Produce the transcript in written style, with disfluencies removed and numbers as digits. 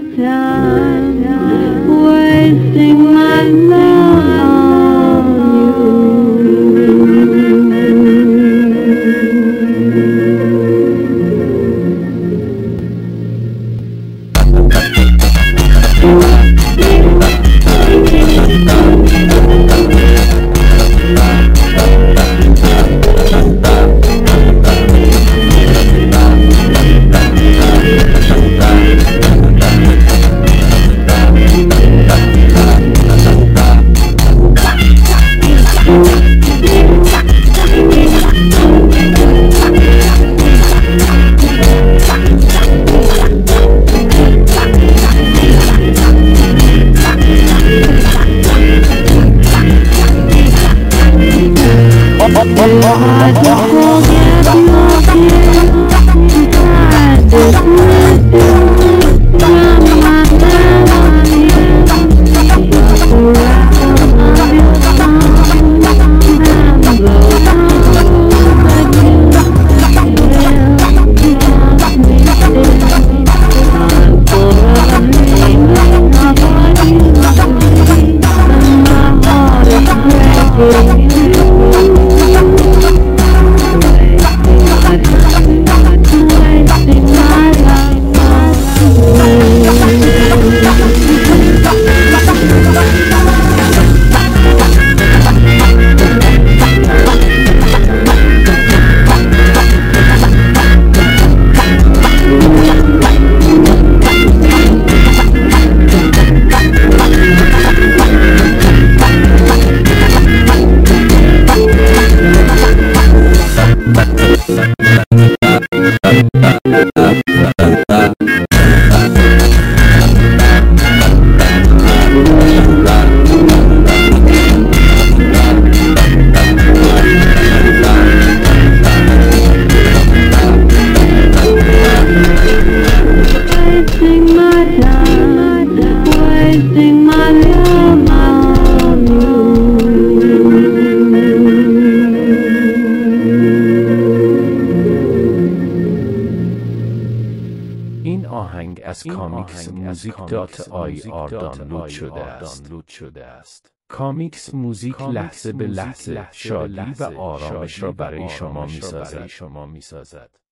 time, wasting my love I don't forget your kiss, I just miss you from my memory. The rattle of your tongue and the love that you lost me still. I'm forever dreaming of what you see, and my heart is breaking. Wasting my love on you. این آهنگ از کامیکس موزیک دات آی آر دانلود شده است. کامیکس موزیک لحظه به لحظه شادی و آرامش را برای شما می‌سازد.